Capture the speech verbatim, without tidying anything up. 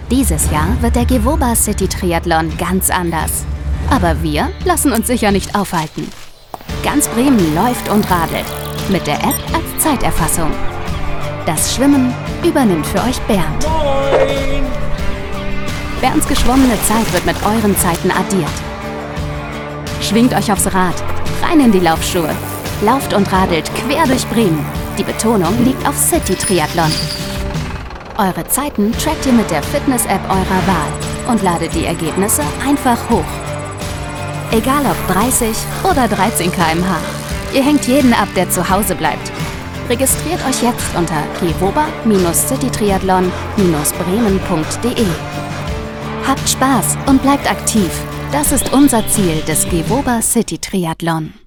Dieses Jahr wird der Gewoba City Triathlon ganz anders. Aber wir lassen uns sicher nicht aufhalten. Ganz Bremen läuft und radelt. Mit der App als Zeiterfassung. Das Schwimmen übernimmt für euch Bernd. Moin! Bernds geschwommene Zeit wird mit euren Zeiten addiert. Schwingt euch aufs Rad, rein in die Laufschuhe. Lauft und radelt quer durch Bremen. Die Betonung liegt auf City Triathlon. Eure Zeiten trackt ihr mit der Fitness-App eurer Wahl und ladet die Ergebnisse einfach hoch. Egal ob dreißig oder dreizehn Kilometer pro Stunde. Ihr hängt jeden ab, der zu Hause bleibt. Registriert euch jetzt unter gewoba City Triathlon Bremen punkt de. Habt Spaß und bleibt aktiv. Das ist unser Ziel des Gewoba City Triathlon.